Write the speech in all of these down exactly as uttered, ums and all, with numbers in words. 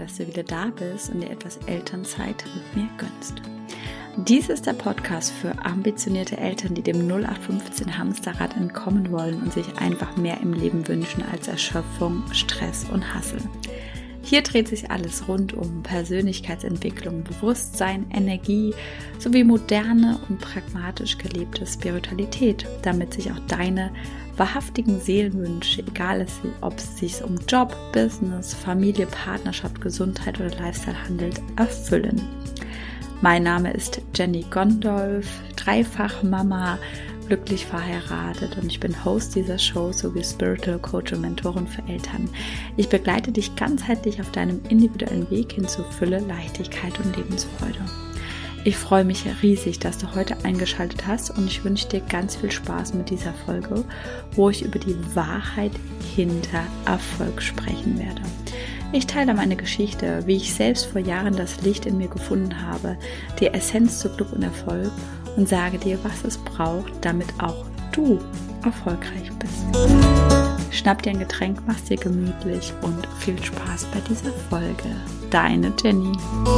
dass du wieder da bist und dir etwas Elternzeit mit mir gönnst. Dies ist der Podcast für ambitionierte Eltern, die dem null acht fünfzehn Hamsterrad entkommen wollen und sich einfach mehr im Leben wünschen als Erschöpfung, Stress und Hassel. Hier dreht sich alles rund um Persönlichkeitsentwicklung, Bewusstsein, Energie sowie moderne und pragmatisch gelebte Spiritualität, damit sich auch deine wahrhaftigen Seelenwünsche, egal ob es sich um Job, Business, Familie, Partnerschaft, Gesundheit oder Lifestyle handelt, erfüllen. Mein Name ist Jenny Gondolf, dreifach Mama, glücklich verheiratet und ich bin Host dieser Show sowie Spiritual Coach und Mentorin für Eltern. Ich begleite dich ganzheitlich auf deinem individuellen Weg hin zu Fülle, Leichtigkeit und Lebensfreude. Ich freue mich riesig, dass du heute eingeschaltet hast und ich wünsche dir ganz viel Spaß mit dieser Folge, wo ich über die Wahrheit hinter Erfolg sprechen werde. Ich teile meine Geschichte, wie ich selbst vor Jahren das Licht in mir gefunden habe, die Essenz zu Glück und Erfolg und sage dir, was es braucht, damit auch du erfolgreich bist. Schnapp dir ein Getränk, mach's dir gemütlich und viel Spaß bei dieser Folge. Deine Jenny.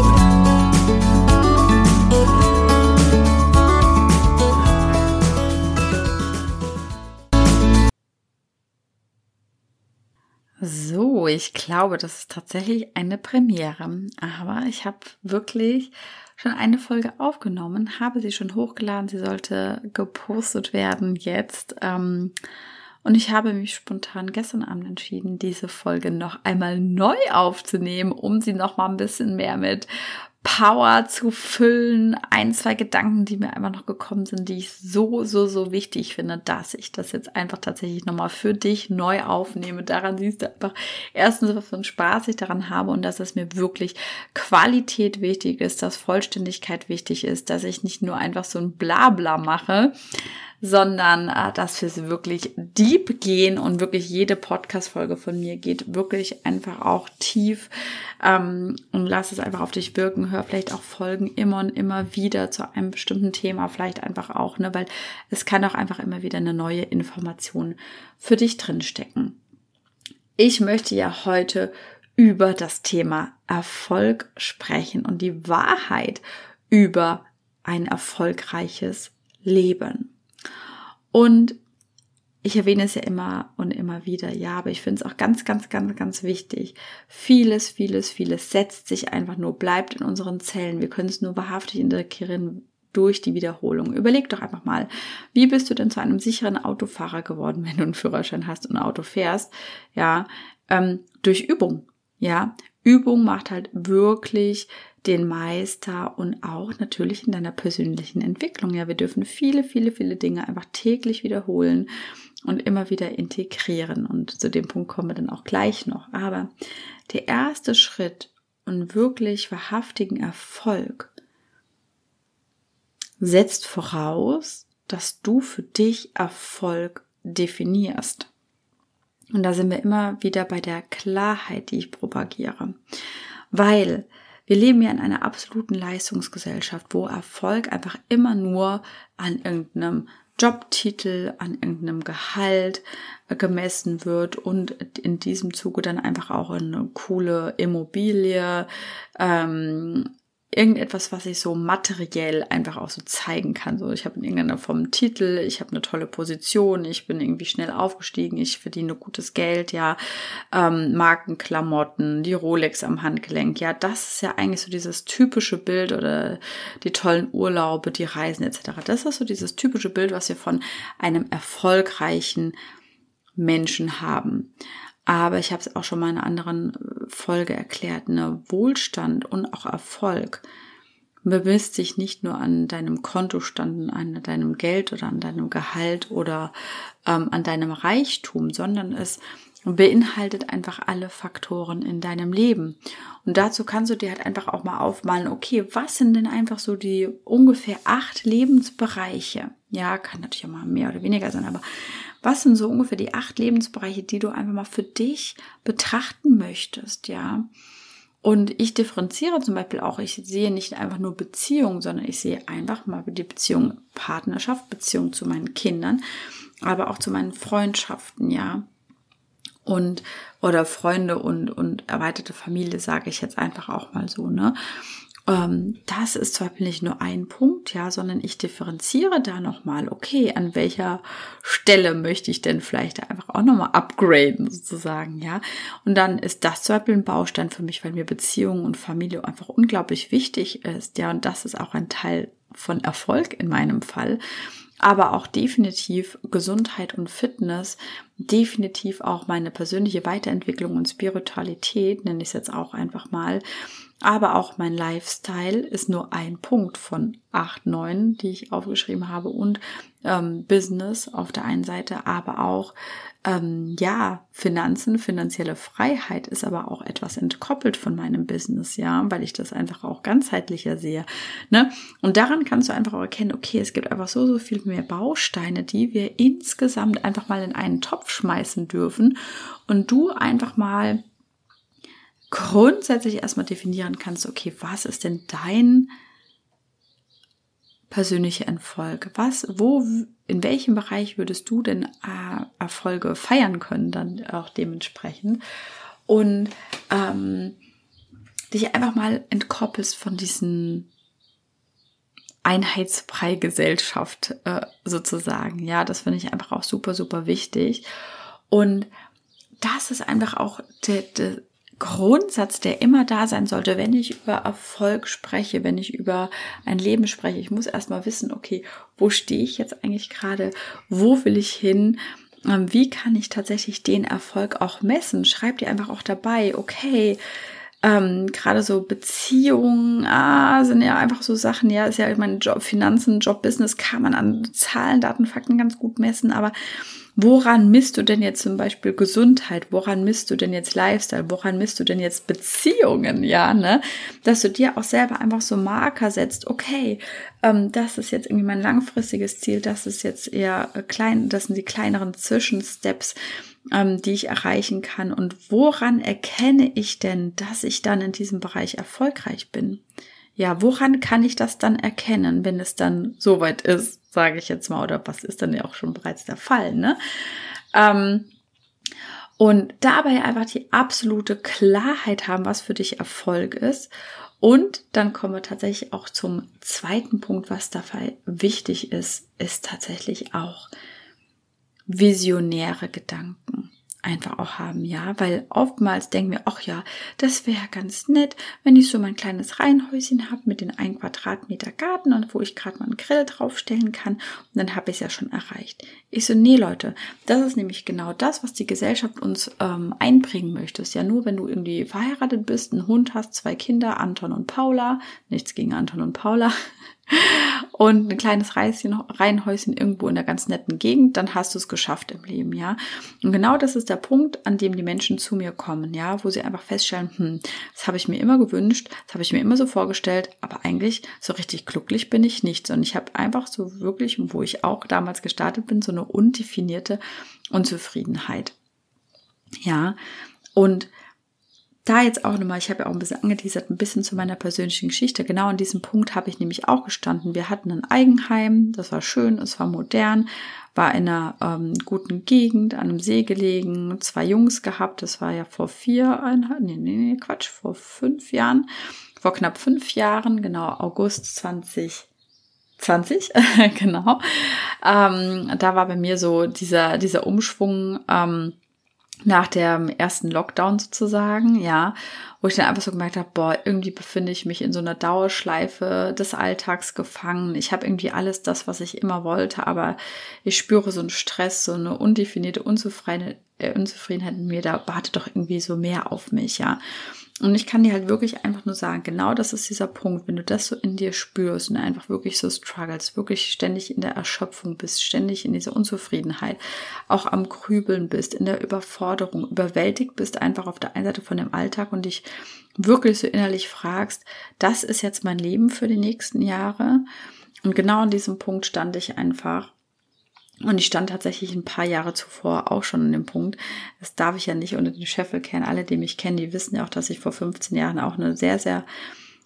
So, ich glaube, das ist tatsächlich eine Premiere, aber ich habe wirklich schon eine Folge aufgenommen, habe sie schon hochgeladen, sie sollte gepostet werden jetzt ähm, und ich habe mich spontan gestern Abend entschieden, diese Folge noch einmal neu aufzunehmen, um sie noch mal ein bisschen mehr mit Power zu füllen, ein, zwei Gedanken, die mir einfach noch gekommen sind, die ich so, so, so wichtig finde, dass ich das jetzt einfach tatsächlich nochmal für dich neu aufnehme. Daran siehst du einfach erstens, was für einen Spaß ich daran habe und dass es mir wirklich Qualität wichtig ist, dass Vollständigkeit wichtig ist, dass ich nicht nur einfach so ein Blabla mache, sondern äh, dass wir es wirklich deep gehen und wirklich jede Podcast-Folge von mir geht wirklich einfach auch tief ähm, und lass es einfach auf dich wirken. Hör vielleicht auch Folgen immer und immer wieder zu einem bestimmten Thema, vielleicht einfach auch, ne, weil es kann auch einfach immer wieder eine neue Information für dich drinstecken. Ich möchte ja heute über das Thema Erfolg sprechen und die Wahrheit über ein erfolgreiches Leben. Und ich erwähne es ja immer und immer wieder, ja, aber ich finde es auch ganz, ganz, ganz, ganz wichtig. Vieles, vieles, vieles setzt sich einfach nur, bleibt in unseren Zellen. Wir können es nur wahrhaftig integrieren durch die Wiederholung. Überleg doch einfach mal, wie bist du denn zu einem sicheren Autofahrer geworden, wenn du einen Führerschein hast und ein Auto fährst? Ja, ähm, durch Übung. Ja, Übung macht halt wirklich den Meister und auch natürlich in deiner persönlichen Entwicklung. Ja, wir dürfen viele, viele, viele Dinge einfach täglich wiederholen und immer wieder integrieren. Und zu dem Punkt kommen wir dann auch gleich noch. Aber der erste Schritt und wirklich wahrhaftigen Erfolg setzt voraus, dass du für dich Erfolg definierst. Und da sind wir immer wieder bei der Klarheit, die ich propagiere. Weil wir leben ja in einer absoluten Leistungsgesellschaft, wo Erfolg einfach immer nur an irgendeinem Jobtitel, an irgendeinem Gehalt gemessen wird und in diesem Zuge dann einfach auch eine coole Immobilie, ähm, irgendetwas, was ich so materiell einfach auch so zeigen kann. So, ich habe in irgendeiner Form einen Titel, ich habe eine tolle Position, ich bin irgendwie schnell aufgestiegen, ich verdiene gutes Geld, ja, ähm, Markenklamotten, die Rolex am Handgelenk, ja, das ist ja eigentlich so dieses typische Bild oder die tollen Urlaube, die Reisen et cetera. Das ist so dieses typische Bild, was wir von einem erfolgreichen Menschen haben. Aber ich habe es auch schon mal in einer anderen Folge erklärt, ne, Wohlstand und auch Erfolg bemisst sich nicht nur an deinem Kontostand, an deinem Geld oder an deinem Gehalt oder ähm, an deinem Reichtum, sondern es beinhaltet einfach alle Faktoren in deinem Leben. Und dazu kannst du dir halt einfach auch mal aufmalen, okay, was sind denn einfach so die ungefähr acht Lebensbereiche? Ja, kann natürlich auch mal mehr oder weniger sein, aber was sind so ungefähr die acht Lebensbereiche, die du einfach mal für dich betrachten möchtest, ja? Und ich differenziere zum Beispiel auch, ich sehe nicht einfach nur Beziehung, sondern ich sehe einfach mal die Beziehung Partnerschaft, Beziehung zu meinen Kindern, aber auch zu meinen Freundschaften, ja. Und, oder Freunde und, und erweiterte Familie, sage ich jetzt einfach auch mal so, ne? Ähm, das ist zum Beispiel nicht nur ein Punkt, ja, sondern ich differenziere da nochmal, okay, an welcher Stelle möchte ich denn vielleicht einfach auch nochmal upgraden, sozusagen, ja. Und dann ist das zum Beispiel ein Baustein für mich, weil mir Beziehungen und Familie einfach unglaublich wichtig ist, ja, und das ist auch ein Teil von Erfolg in meinem Fall. Aber auch definitiv Gesundheit und Fitness, definitiv auch meine persönliche Weiterentwicklung und Spiritualität, nenne ich es jetzt auch einfach mal. Aber auch mein Lifestyle ist nur ein Punkt von acht, neun, die ich aufgeschrieben habe. Und ähm, Business auf der einen Seite, aber auch ähm, ja, Finanzen, finanzielle Freiheit ist aber auch etwas entkoppelt von meinem Business, ja, weil ich das einfach auch ganzheitlicher sehe, ne? Und daran kannst du einfach auch erkennen, okay, es gibt einfach so, so viel mehr Bausteine, die wir insgesamt einfach mal in einen Topf schmeißen dürfen und du einfach mal grundsätzlich erstmal definieren kannst, okay, was ist denn dein persönlicher Erfolg? Was, wo, in welchem Bereich würdest du denn äh, Erfolge feiern können, dann auch dementsprechend? Und ähm, dich einfach mal entkoppelst von diesen Einheitsbrei-Gesellschaft äh, sozusagen. Ja, das finde ich einfach auch super, super wichtig. Und das ist einfach auch der, der Grundsatz, der immer da sein sollte, wenn ich über Erfolg spreche, wenn ich über ein Leben spreche. Ich muss erstmal wissen, okay, wo stehe ich jetzt eigentlich gerade? Wo will ich hin? Wie kann ich tatsächlich den Erfolg auch messen? Schreib dir einfach auch dabei, okay, ähm, gerade so Beziehungen, ah, sind ja einfach so Sachen, ja, ist ja mein Job, Finanzen, Job, Business kann man an Zahlen, Daten, Fakten ganz gut messen, aber woran misst du denn jetzt zum Beispiel Gesundheit? Woran misst du denn jetzt Lifestyle? Woran misst du denn jetzt Beziehungen? Ja, ne? Dass du dir auch selber einfach so Marker setzt. Okay, ähm, das ist jetzt irgendwie mein langfristiges Ziel. Das ist jetzt eher klein. Das sind die kleineren Zwischensteps, ähm, die ich erreichen kann. Und woran erkenne ich denn, dass ich dann in diesem Bereich erfolgreich bin? Ja, woran kann ich das dann erkennen, wenn es dann soweit ist, sage ich jetzt mal, oder was ist dann ja auch schon bereits der Fall, ne? Ähm, und dabei einfach die absolute Klarheit haben, was für dich Erfolg ist. Und dann kommen wir tatsächlich auch zum zweiten Punkt, was dabei wichtig ist, ist tatsächlich auch visionäre Gedanken einfach auch haben, ja, weil oftmals denken wir, ach ja, das wäre ganz nett, wenn ich so mein kleines Reihenhäuschen habe mit den ein Quadratmeter Garten und wo ich gerade mal einen Grill draufstellen kann und dann habe ich es ja schon erreicht. Ich so, nee Leute, das ist nämlich genau das, was die Gesellschaft uns ähm, einbringen möchte. Ist ja nur, wenn du irgendwie verheiratet bist, einen Hund hast, zwei Kinder, Anton und Paula, nichts gegen Anton und Paula, und ein kleines Reihenhäuschen, Reihenhäuschen irgendwo in der ganz netten Gegend, dann hast du es geschafft im Leben, ja. Und genau das ist der Punkt, an dem die Menschen zu mir kommen, ja, wo sie einfach feststellen, hm, das habe ich mir immer gewünscht, das habe ich mir immer so vorgestellt, aber eigentlich so richtig glücklich bin ich nicht, sondern ich habe einfach so wirklich, wo ich auch damals gestartet bin, so eine undefinierte Unzufriedenheit, ja. Und da jetzt auch nochmal, ich habe ja auch ein bisschen angeteasert, ein bisschen zu meiner persönlichen Geschichte. Genau an diesem Punkt habe ich nämlich auch gestanden. Wir hatten ein Eigenheim, das war schön, es war modern, war in einer ähm, guten Gegend, an einem See gelegen, zwei Jungs gehabt. Das war ja vor vier, eineinhalb, nee, nee, nee, Quatsch, vor fünf Jahren, vor knapp fünf Jahren, genau, August zwanzig zwanzig, genau. Ähm, da war bei mir so dieser, dieser Umschwung, ähm, nach dem ersten Lockdown sozusagen, ja, wo ich dann einfach so gemerkt habe, boah, irgendwie befinde ich mich in so einer Dauerschleife des Alltags gefangen. Ich habe irgendwie alles das, was ich immer wollte, aber ich spüre so einen Stress, so eine undefinierte Unzufriedenheit, äh, Unzufriedenheit in mir, da wartet doch irgendwie so mehr auf mich, ja. Und ich kann dir halt wirklich einfach nur sagen, genau das ist dieser Punkt, wenn du das so in dir spürst und einfach wirklich so struggles, wirklich ständig in der Erschöpfung bist, ständig in dieser Unzufriedenheit, auch am Grübeln bist, in der Überforderung, überwältigt bist einfach auf der einen Seite von dem Alltag und dich wirklich so innerlich fragst, das ist jetzt mein Leben für die nächsten Jahre. Und genau an diesem Punkt stand ich einfach. Und ich stand tatsächlich ein paar Jahre zuvor auch schon an dem Punkt. Das darf ich ja nicht unter den Scheffel kehren. Alle, die mich kennen, die wissen ja auch, dass ich vor fünfzehn Jahren auch eine sehr, sehr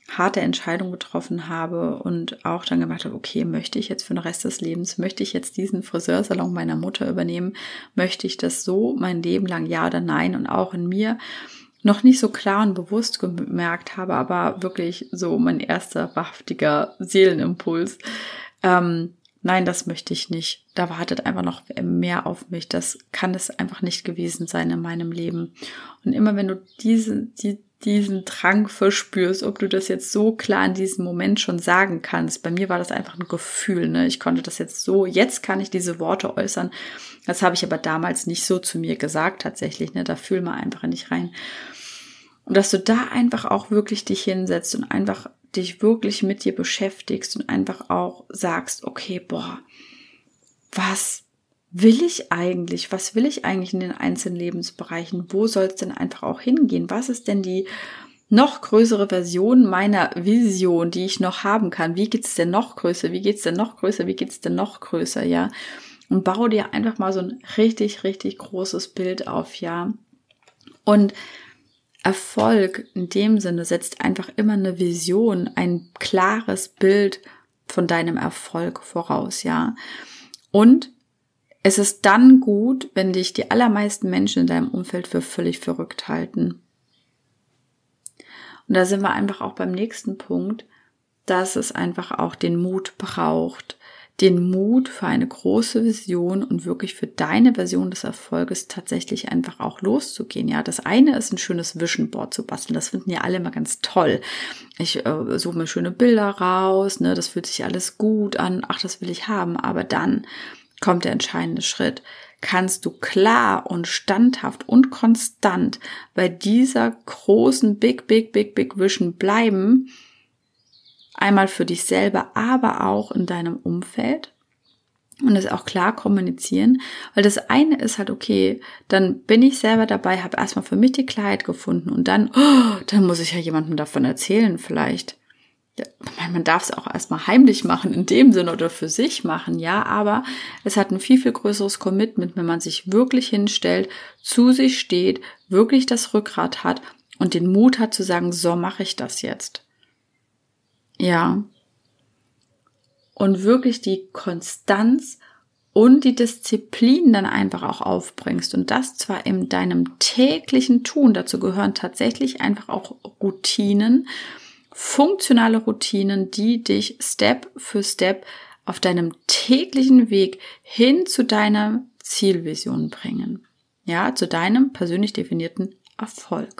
harte Entscheidung getroffen habe und auch dann gemacht habe, okay, möchte ich jetzt für den Rest des Lebens, möchte ich jetzt diesen Friseursalon meiner Mutter übernehmen, möchte ich das so mein Leben lang, ja oder nein, und auch in mir noch nicht so klar und bewusst gemerkt habe, aber wirklich so mein erster wahrhaftiger Seelenimpuls, ähm, nein, das möchte ich nicht. Da wartet einfach noch mehr auf mich. Das kann es einfach nicht gewesen sein in meinem Leben. Und immer wenn du diese, die, diesen Drang verspürst, ob du das jetzt so klar in diesem Moment schon sagen kannst. Bei mir war das einfach ein Gefühl, ne? Ich konnte das jetzt so, jetzt kann ich diese Worte äußern. Das habe ich aber damals nicht so zu mir gesagt tatsächlich, ne? Da fühl mal einfach nicht rein. Und dass du da einfach auch wirklich dich hinsetzt und einfach dich wirklich mit dir beschäftigst und einfach auch sagst, okay, boah, was will ich eigentlich? Was will ich eigentlich in den einzelnen Lebensbereichen? Wo soll es denn einfach auch hingehen? Was ist denn die noch größere Version meiner Vision, die ich noch haben kann? Wie geht's denn noch größer? Wie geht's denn noch größer? Wie geht's denn noch größer? Ja, und baue dir einfach mal so ein richtig, richtig großes Bild auf, ja. Und Erfolg in dem Sinne setzt einfach immer eine Vision, ein klares Bild von deinem Erfolg voraus, ja. Und es ist dann gut, wenn dich die allermeisten Menschen in deinem Umfeld für völlig verrückt halten. Und da sind wir einfach auch beim nächsten Punkt, dass es einfach auch den Mut braucht, den Mut für eine große Vision und wirklich für deine Version des Erfolges tatsächlich einfach auch loszugehen. Ja, das eine ist ein schönes Vision Board zu basteln. Das finden ja alle immer ganz toll. Ich äh, suche mir schöne Bilder raus, ne, das fühlt sich alles gut an. Ach, das will ich haben. Aber dann kommt der entscheidende Schritt. Kannst du klar und standhaft und konstant bei dieser großen Big, Big, Big, Big Vision bleiben? Einmal für dich selber, aber auch in deinem Umfeld und das auch klar kommunizieren, weil das eine ist halt, okay, dann bin ich selber dabei, habe erstmal für mich die Klarheit gefunden und dann, oh, dann muss ich ja jemandem davon erzählen vielleicht. Ja, man darf es auch erstmal heimlich machen in dem Sinne oder für sich machen, ja, aber es hat ein viel, viel größeres Commitment, wenn man sich wirklich hinstellt, zu sich steht, wirklich das Rückgrat hat und den Mut hat zu sagen, so mache ich das jetzt. Ja, und wirklich die Konstanz und die Disziplin dann einfach auch aufbringst und das zwar in deinem täglichen Tun, dazu gehören tatsächlich einfach auch Routinen, funktionale Routinen, die dich Step für Step auf deinem täglichen Weg hin zu deiner Zielvision bringen, ja, zu deinem persönlich definierten Erfolg.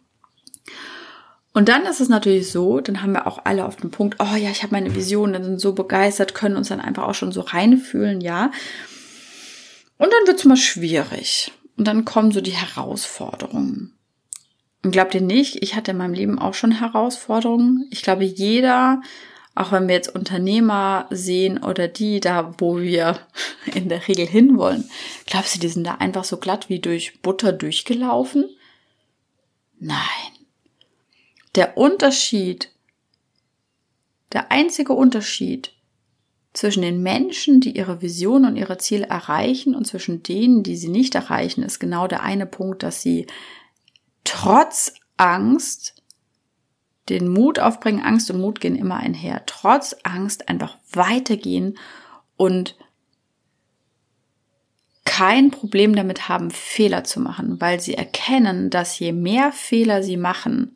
Und dann ist es natürlich so, dann haben wir auch alle auf den Punkt, oh ja, ich habe meine Vision, dann sind so begeistert, können uns dann einfach auch schon so reinfühlen, ja. Und dann wird es mal schwierig. Und dann kommen so die Herausforderungen. Und glaubt ihr nicht, ich hatte in meinem Leben auch schon Herausforderungen. Ich glaube, jeder, auch wenn wir jetzt Unternehmer sehen oder die da, wo wir in der Regel hinwollen, glaubst du, die sind da einfach so glatt wie durch Butter durchgelaufen? Nein. Der Unterschied, der einzige Unterschied zwischen den Menschen, die ihre Vision und ihre Ziele erreichen und zwischen denen, die sie nicht erreichen, ist genau der eine Punkt, dass sie trotz Angst den Mut aufbringen. Angst und Mut gehen immer einher. Trotz Angst einfach weitergehen und kein Problem damit haben, Fehler zu machen, weil sie erkennen, dass je mehr Fehler sie machen,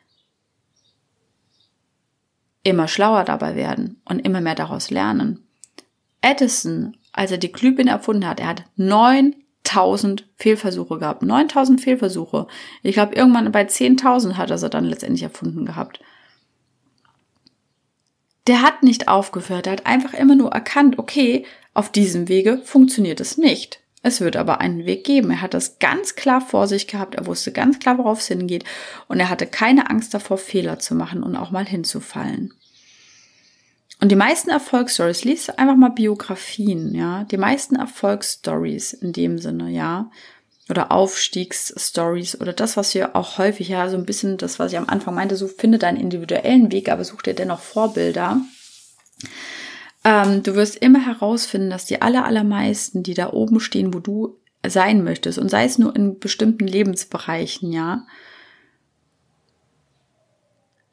immer schlauer dabei werden und immer mehr daraus lernen. Edison, als er die Glühbirne erfunden hat, er hat neuntausend Fehlversuche gehabt. neuntausend Fehlversuche. Ich glaube, irgendwann bei zehntausend hat er sie dann letztendlich erfunden gehabt. Der hat nicht aufgehört, er hat einfach immer nur erkannt, okay, auf diesem Wege funktioniert es nicht. Es wird aber einen Weg geben. Er hat das ganz klar vor sich gehabt, er wusste ganz klar, worauf es hingeht und er hatte keine Angst davor, Fehler zu machen und auch mal hinzufallen. Und die meisten Erfolgsstories, liest einfach mal Biografien, ja, die meisten Erfolgsstories in dem Sinne, ja, oder Aufstiegsstories oder das, was wir auch häufig, ja, so ein bisschen das, was ich am Anfang meinte, so finde deinen individuellen Weg, aber such dir dennoch Vorbilder. Ähm, du wirst immer herausfinden, dass die aller, allermeisten, die da oben stehen, wo du sein möchtest, und sei es nur in bestimmten Lebensbereichen, ja,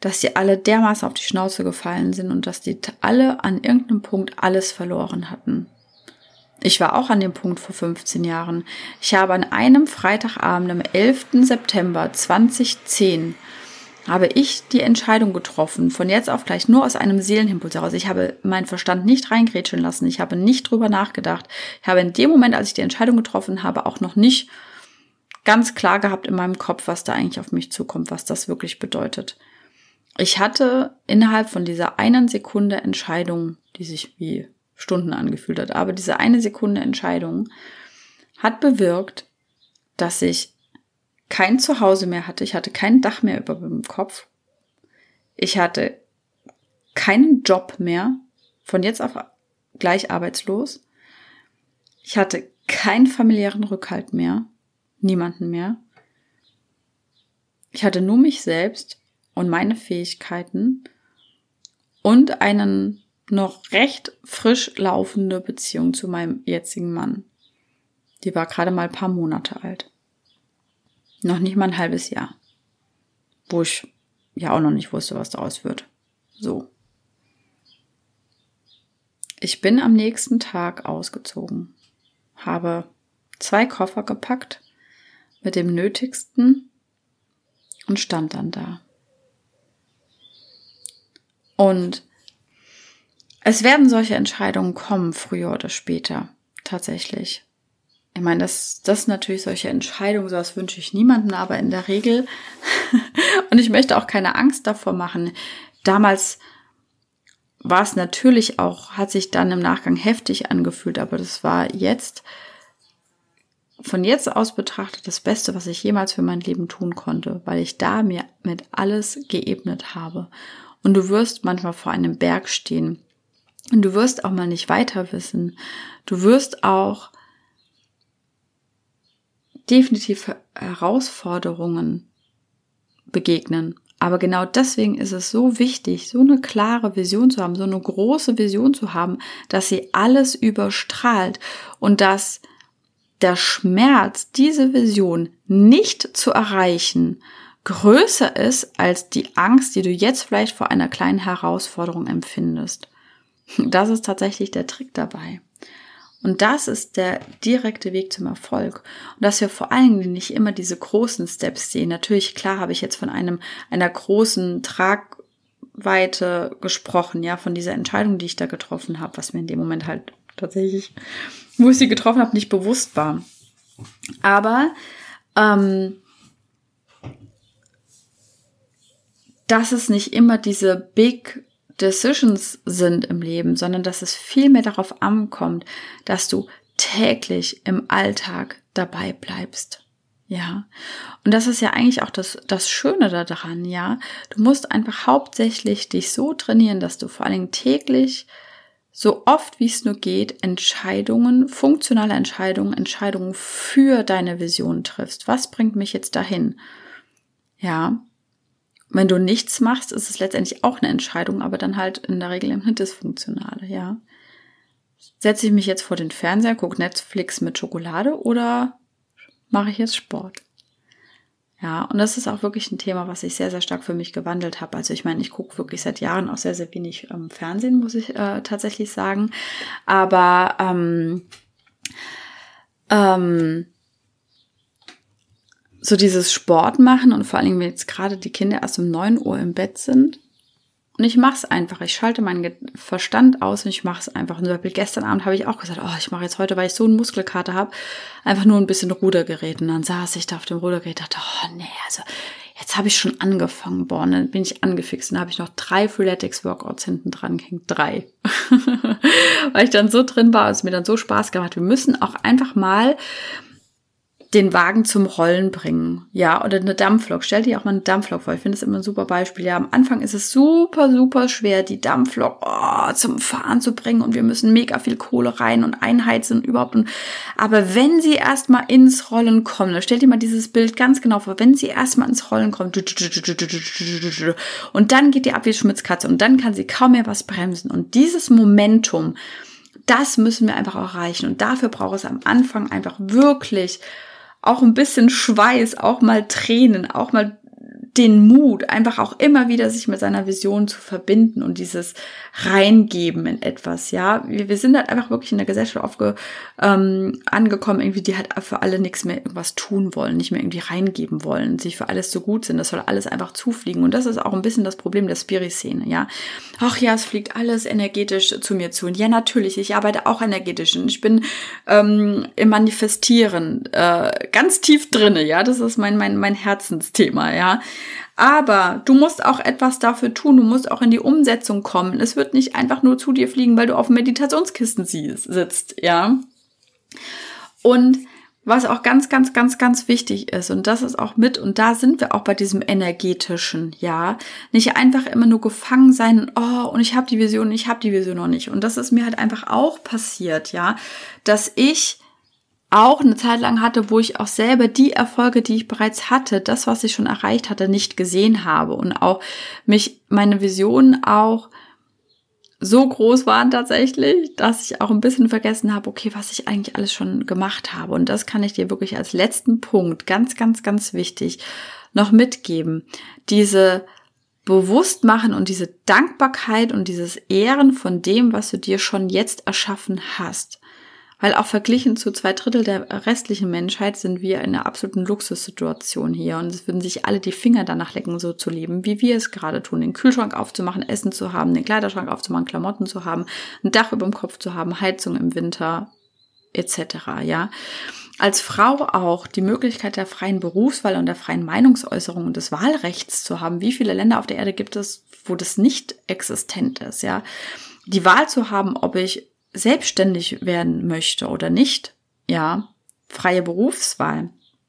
dass die alle dermaßen auf die Schnauze gefallen sind und dass die alle an irgendeinem Punkt alles verloren hatten. Ich war auch an dem Punkt vor fünfzehn Jahren. Ich habe an einem Freitagabend, am elften September zweitausendzehn, habe ich die Entscheidung getroffen, von jetzt auf gleich nur aus einem Seelenimpuls heraus. Ich habe meinen Verstand nicht reingrätschen lassen. Ich habe nicht drüber nachgedacht. Ich habe in dem Moment, als ich die Entscheidung getroffen habe, auch noch nicht ganz klar gehabt in meinem Kopf, was da eigentlich auf mich zukommt, was das wirklich bedeutet. Ich hatte innerhalb von dieser einen Sekunde Entscheidung, die sich wie Stunden angefühlt hat, aber diese eine Sekunde Entscheidung hat bewirkt, dass ich kein Zuhause mehr hatte. Ich hatte kein Dach mehr über dem Kopf. Ich hatte keinen Job mehr, von jetzt auf gleich arbeitslos. Ich hatte keinen familiären Rückhalt mehr, niemanden mehr. Ich hatte nur mich selbst und meine Fähigkeiten und einen noch recht frisch laufende Beziehung zu meinem jetzigen Mann. Die war gerade mal ein paar Monate alt. Noch nicht mal ein halbes Jahr. Wo ich ja auch noch nicht wusste, was daraus wird. So. Ich bin am nächsten Tag ausgezogen. Habe zwei Koffer gepackt mit dem Nötigsten und stand dann da. Und es werden solche Entscheidungen kommen, früher oder später, tatsächlich. Ich meine, das, das sind natürlich solche Entscheidungen, sowas wünsche ich niemandem, aber in der Regel, und ich möchte auch keine Angst davor machen, damals war es natürlich auch, hat sich dann im Nachgang heftig angefühlt, aber das war jetzt, von jetzt aus betrachtet, das Beste, was ich jemals für mein Leben tun konnte, weil ich da mir mit alles geebnet habe. Und du wirst manchmal vor einem Berg stehen. Und du wirst auch mal nicht weiter wissen. Du wirst auch definitiv Herausforderungen begegnen. Aber genau deswegen ist es so wichtig, so eine klare Vision zu haben, so eine große Vision zu haben, dass sie alles überstrahlt und dass der Schmerz, diese Vision nicht zu erreichen, größer ist als die Angst, die du jetzt vielleicht vor einer kleinen Herausforderung empfindest. Das ist tatsächlich der Trick dabei. Und das ist der direkte Weg zum Erfolg. Und dass wir vor allen Dingen nicht immer diese großen Steps sehen. Natürlich, klar, habe ich jetzt von einem einer großen Tragweite gesprochen, ja, von dieser Entscheidung, die ich da getroffen habe, was mir in dem Moment halt tatsächlich, wo ich sie getroffen habe, nicht bewusst war. Aber ähm, dass es nicht immer diese Big Decisions sind im Leben, sondern dass es viel mehr darauf ankommt, dass du täglich im Alltag dabei bleibst. Ja. Und das ist ja eigentlich auch das, das Schöne daran, ja. Du musst einfach hauptsächlich dich so trainieren, dass du vor allen Dingen täglich, so oft wie es nur geht, Entscheidungen, funktionale Entscheidungen, Entscheidungen für deine Vision triffst. Was bringt mich jetzt dahin? Ja. Wenn du nichts machst, ist es letztendlich auch eine Entscheidung, aber dann halt in der Regel im Dysfunktionale, ja. Setze ich mich jetzt vor den Fernseher, gucke Netflix mit Schokolade oder mache ich jetzt Sport? Ja, und das ist auch wirklich ein Thema, was ich sehr, sehr stark für mich gewandelt habe. Also ich meine, ich gucke wirklich seit Jahren auch sehr, sehr wenig ähm, Fernsehen, muss ich äh, tatsächlich sagen. Aber ähm, ähm, so dieses Sport machen und vor allem, wenn jetzt gerade die Kinder erst um neun Uhr im Bett sind. Und ich mache es einfach. Ich schalte meinen Verstand aus und ich mache es einfach. Und zum Beispiel gestern Abend habe ich auch gesagt, oh, ich mache jetzt heute, weil ich so einen Muskelkater habe, einfach nur ein bisschen Rudergerät. Und dann saß ich da auf dem Rudergerät und dachte, oh nee, also jetzt habe ich schon angefangen. Boah, und dann bin ich angefixt. Und dann habe ich noch drei Freeletics-Workouts hinten dran gehängt. Drei. Weil ich dann so drin war, es mir dann so Spaß gemacht. Wir müssen auch einfach mal den Wagen zum Rollen bringen, ja, oder eine Dampflok. Stell dir auch mal eine Dampflok vor. Ich finde das immer ein super Beispiel. Ja, am Anfang ist es super, super schwer, die Dampflok oh, zum Fahren zu bringen und wir müssen mega viel Kohle rein und einheizen und überhaupt. Und, aber wenn sie erstmal ins Rollen kommen, dann stell dir mal dieses Bild ganz genau vor, wenn sie erstmal ins Rollen kommt und dann geht die ab wie Schmitzkatze und dann kann sie kaum mehr was bremsen. Und dieses Momentum, das müssen wir einfach erreichen. Und dafür braucht es am Anfang einfach wirklich auch ein bisschen Schweiß, auch mal Tränen, auch mal den Mut, einfach auch immer wieder sich mit seiner Vision zu verbinden und dieses Reingeben in etwas, ja. Wir, wir sind halt einfach wirklich in der Gesellschaft aufge, ähm, angekommen, irgendwie, die halt für alle nichts mehr irgendwas tun wollen, nicht mehr irgendwie reingeben wollen, sich für alles so gut sind, das soll alles einfach zufliegen. Und das ist auch ein bisschen das Problem der Spiri-Szene, ja. Ach ja, es fliegt alles energetisch zu mir zu. Und ja, natürlich, ich arbeite auch energetisch und ich bin ähm, im Manifestieren äh, ganz tief drinne, ja. Das ist mein, mein, mein Herzensthema, ja. Aber du musst auch etwas dafür tun, du musst auch in die Umsetzung kommen. Es wird nicht einfach nur zu dir fliegen, weil du auf dem Meditationskissen sitzt, ja. Und was auch ganz, ganz, ganz, ganz wichtig ist, und das ist auch mit, und da sind wir auch bei diesem energetischen, ja, nicht einfach immer nur gefangen sein, oh, und ich habe die Vision, ich habe die Vision noch nicht. Und das ist mir halt einfach auch passiert, ja, dass ich auch eine Zeit lang hatte, wo ich auch selber die Erfolge, die ich bereits hatte, das, was ich schon erreicht hatte, nicht gesehen habe und auch mich, meine Visionen auch so groß waren tatsächlich, dass ich auch ein bisschen vergessen habe, okay, was ich eigentlich alles schon gemacht habe. Und das kann ich dir wirklich als letzten Punkt, ganz, ganz, ganz wichtig, noch mitgeben. Diese Bewusstmachen und diese Dankbarkeit und dieses Ehren von dem, was du dir schon jetzt erschaffen hast. Weil auch verglichen zu zwei Drittel der restlichen Menschheit sind wir in einer absoluten Luxussituation hier. Und es würden sich alle die Finger danach lecken, so zu leben, wie wir es gerade tun. Den Kühlschrank aufzumachen, Essen zu haben, den Kleiderschrank aufzumachen, Klamotten zu haben, ein Dach über dem Kopf zu haben, Heizung im Winter et cetera. Ja, als Frau auch die Möglichkeit der freien Berufswahl und der freien Meinungsäußerung und des Wahlrechts zu haben. Wie viele Länder auf der Erde gibt es, wo das nicht existent ist? Ja, die Wahl zu haben, ob ich selbstständig werden möchte oder nicht, ja, freie Berufswahl.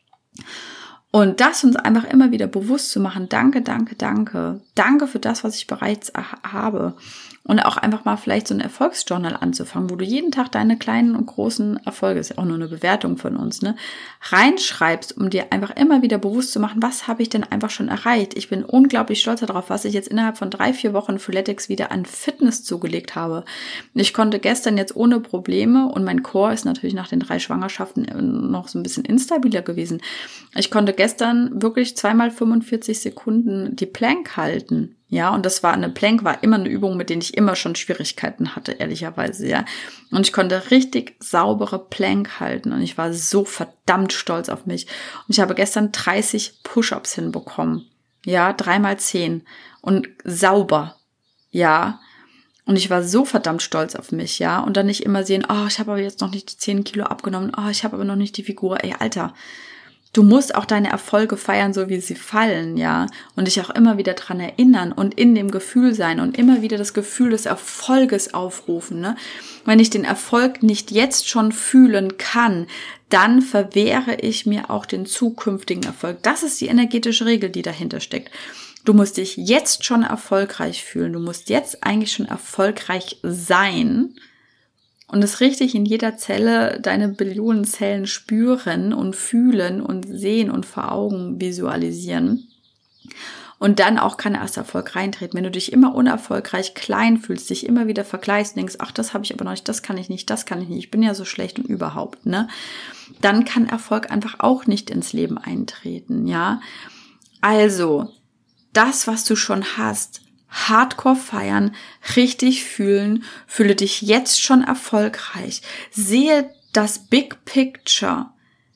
Und das uns einfach immer wieder bewusst zu machen, danke, danke, danke, danke für das, was ich bereits habe. Und auch einfach mal vielleicht so ein Erfolgsjournal anzufangen, wo du jeden Tag deine kleinen und großen Erfolge, ist ja auch nur eine Bewertung von uns, ne, reinschreibst, um dir einfach immer wieder bewusst zu machen, was habe ich denn einfach schon erreicht. Ich bin unglaublich stolz darauf, was ich jetzt innerhalb von drei, vier Wochen Freeletics wieder an Fitness zugelegt habe. Ich konnte gestern jetzt ohne Probleme, und mein Core ist natürlich nach den drei Schwangerschaften noch so ein bisschen instabiler gewesen. Ich konnte gestern wirklich zweimal fünfundvierzig Sekunden die Plank halten. Ja, und das war eine Plank, war immer eine Übung, mit denen ich immer schon Schwierigkeiten hatte, ehrlicherweise, ja. Und ich konnte richtig saubere Plank halten und ich war so verdammt stolz auf mich. Und ich habe gestern dreißig Push-Ups hinbekommen. Ja, dreimal zehn und sauber. Ja. Und ich war so verdammt stolz auf mich, ja. Und dann nicht immer sehen, oh, ich habe aber jetzt noch nicht die zehn Kilo abgenommen, oh, ich habe aber noch nicht die Figur. Ey, Alter, du musst auch deine Erfolge feiern, so wie sie fallen, ja, und dich auch immer wieder dran erinnern und in dem Gefühl sein und immer wieder das Gefühl des Erfolges aufrufen, ne? Wenn ich den Erfolg nicht jetzt schon fühlen kann, dann verwehre ich mir auch den zukünftigen Erfolg. Das ist die energetische Regel, die dahinter steckt. Du musst dich jetzt schon erfolgreich fühlen, du musst jetzt eigentlich schon erfolgreich sein, und es richtig in jeder Zelle deine Billionen Zellen spüren und fühlen und sehen und vor Augen visualisieren. Und dann auch kann erst Erfolg reintreten. Wenn du dich immer unerfolgreich klein fühlst, dich immer wieder vergleichst und denkst, ach, das habe ich aber noch nicht, das kann ich nicht, das kann ich nicht, ich bin ja so schlecht und überhaupt, ne? Dann kann Erfolg einfach auch nicht ins Leben eintreten, ja? Also, das, was du schon hast, Hardcore feiern, richtig fühlen, fühle dich jetzt schon erfolgreich. Sehe das Big Picture.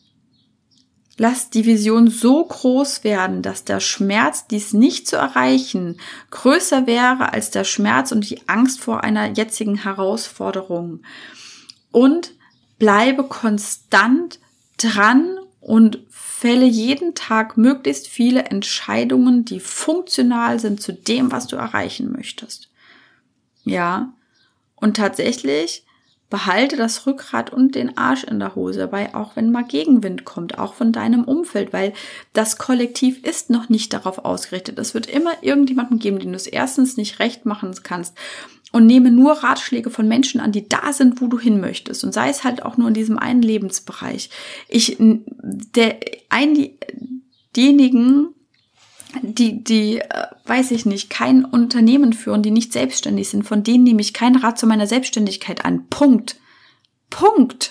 Lass die Vision so groß werden, dass der Schmerz, dies nicht zu erreichen, größer wäre als der Schmerz und die Angst vor einer jetzigen Herausforderung. Und bleibe konstant dran und fälle jeden Tag möglichst viele Entscheidungen, die funktional sind zu dem, was du erreichen möchtest. Ja, und tatsächlich behalte das Rückgrat und den Arsch in der Hose dabei, auch wenn mal Gegenwind kommt, auch von deinem Umfeld, weil das Kollektiv ist noch nicht darauf ausgerichtet. Es wird immer irgendjemanden geben, den du es erstens nicht recht machen kannst. Und nehme nur Ratschläge von Menschen an, die da sind, wo du hin möchtest. Und sei es halt auch nur in diesem einen Lebensbereich. Ich, der, ein, diejenigen, die, die, weiß ich nicht, kein Unternehmen führen, die nicht selbstständig sind, von denen nehme ich keinen Rat zu meiner Selbstständigkeit an. Punkt. Punkt.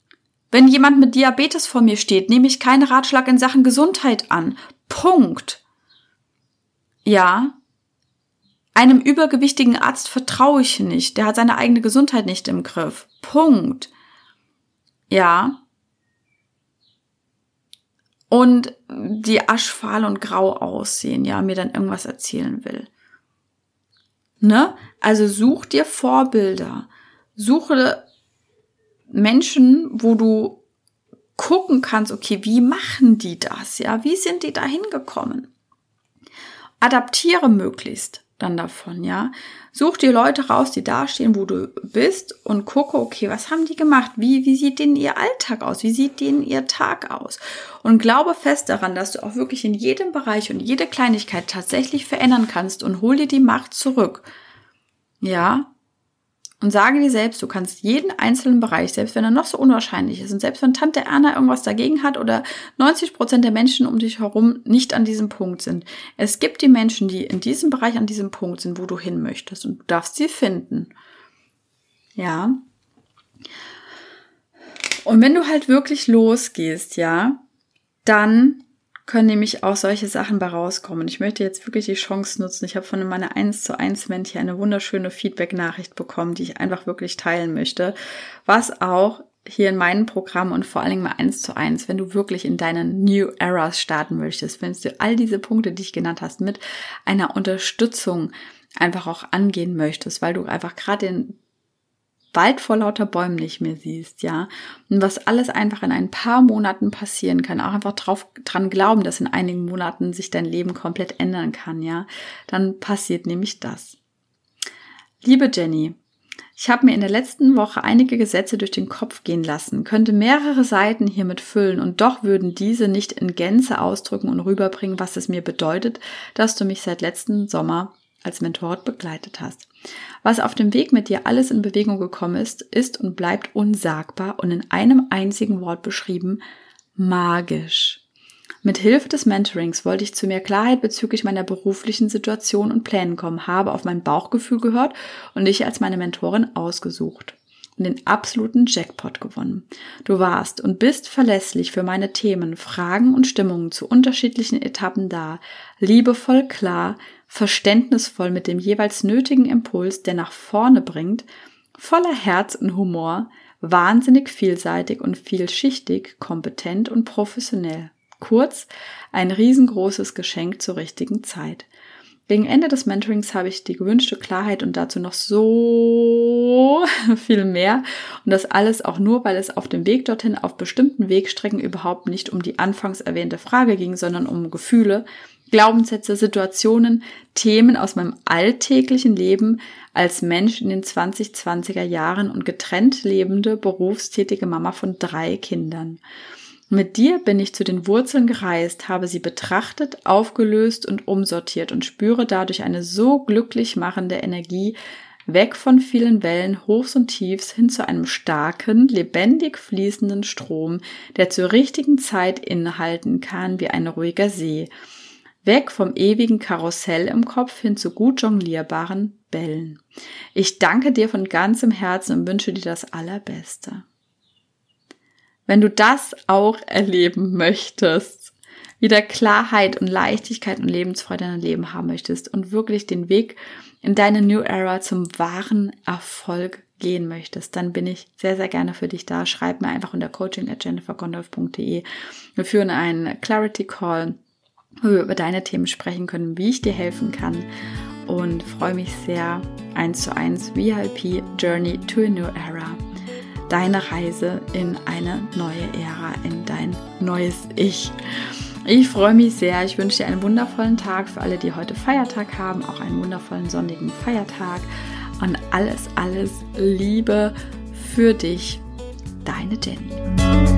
Wenn jemand mit Diabetes vor mir steht, nehme ich keinen Ratschlag in Sachen Gesundheit an. Punkt. ja, einem übergewichtigen Arzt vertraue ich nicht. Der hat seine eigene Gesundheit nicht im Griff. Punkt. Ja. Und die aschfahl und grau aussehen, ja, mir dann irgendwas erzählen will. Ne? Also such dir Vorbilder. Suche Menschen, wo du gucken kannst, okay, wie machen die das? Ja, wie sind die da hingekommen? Adaptiere möglichst dann davon, ja. Such dir Leute raus, die da stehen, wo du bist und gucke, okay, was haben die gemacht? Wie, wie sieht denen ihr Alltag aus? Wie sieht denen ihr Tag aus? Und glaube fest daran, dass du auch wirklich in jedem Bereich und jede Kleinigkeit tatsächlich verändern kannst und hol dir die Macht zurück. Ja. Und sage dir selbst, du kannst jeden einzelnen Bereich, selbst wenn er noch so unwahrscheinlich ist und selbst wenn Tante Erna irgendwas dagegen hat oder neunzig Prozent der Menschen um dich herum nicht an diesem Punkt sind. Es gibt die Menschen, die in diesem Bereich an diesem Punkt sind, wo du hin möchtest und du darfst sie finden. Ja. Und wenn du halt wirklich losgehst, ja, dann können nämlich auch solche Sachen bei rauskommen. Ich möchte jetzt wirklich die Chance nutzen. Ich habe von meiner eins zu eins Menti eine wunderschöne Feedback-Nachricht bekommen, die ich einfach wirklich teilen möchte. Was auch hier in meinem Programm und vor allen Dingen mal eins zu eins, wenn du wirklich in deinen New Eras starten möchtest, wenn du all diese Punkte, die ich genannt hast, mit einer Unterstützung einfach auch angehen möchtest, weil du einfach gerade den Wald vor lauter Bäumen nicht mehr siehst, ja. Und was alles einfach in ein paar Monaten passieren kann, auch einfach drauf, dran glauben, dass in einigen Monaten sich dein Leben komplett ändern kann, ja. Dann passiert nämlich das. Liebe Jenny, ich habe mir in der letzten Woche einige Gesetze durch den Kopf gehen lassen, könnte mehrere Seiten hiermit füllen und doch würden diese nicht in Gänze ausdrücken und rüberbringen, was es mir bedeutet, dass du mich seit letzten Sommer als Mentorin begleitet hast. Was auf dem Weg mit dir alles in Bewegung gekommen ist, ist und bleibt unsagbar und in einem einzigen Wort beschrieben, magisch. Mit Hilfe des Mentorings wollte ich zu mehr Klarheit bezüglich meiner beruflichen Situation und Plänen kommen, habe auf mein Bauchgefühl gehört und dich als meine Mentorin ausgesucht und den absoluten Jackpot gewonnen. Du warst und bist verlässlich für meine Themen, Fragen und Stimmungen zu unterschiedlichen Etappen da, liebevoll klar, verständnisvoll mit dem jeweils nötigen Impuls, der nach vorne bringt, voller Herz und Humor, wahnsinnig vielseitig und vielschichtig, kompetent und professionell. Kurz, ein riesengroßes Geschenk zur richtigen Zeit. Gegen Ende des Mentorings habe ich die gewünschte Klarheit und dazu noch so viel mehr. Und das alles auch nur, weil es auf dem Weg dorthin auf bestimmten Wegstrecken überhaupt nicht um die anfangs erwähnte Frage ging, sondern um Gefühle, Glaubenssätze, Situationen, Themen aus meinem alltäglichen Leben als Mensch in den zwanzig zwanziger Jahren und getrennt lebende, berufstätige Mama von drei Kindern. Mit dir bin ich zu den Wurzeln gereist, habe sie betrachtet, aufgelöst und umsortiert und spüre dadurch eine so glücklich machende Energie, weg von vielen Wellen, Hochs und Tiefs, hin zu einem starken, lebendig fließenden Strom, der zur richtigen Zeit innehalten kann wie ein ruhiger See. Weg vom ewigen Karussell im Kopf hin zu gut jonglierbaren Bällen. Ich danke dir von ganzem Herzen und wünsche dir das Allerbeste. Wenn du das auch erleben möchtest, wieder Klarheit und Leichtigkeit und Lebensfreude in dein Leben haben möchtest und wirklich den Weg in deine New Era zum wahren Erfolg gehen möchtest, dann bin ich sehr, sehr gerne für dich da. Schreib mir einfach unter coaching at jennifer gondorf punkt de. Wir führen einen Clarity Call, wo wir über deine Themen sprechen können, wie ich dir helfen kann, und freue mich sehr. eins zu eins V I P Journey to a New Era. Deine Reise in eine neue Ära, in dein neues Ich. Ich freue mich sehr. Ich wünsche dir einen wundervollen Tag. Für alle, die heute Feiertag haben, auch einen wundervollen sonnigen Feiertag. Und alles, alles Liebe für dich. Deine Jenny.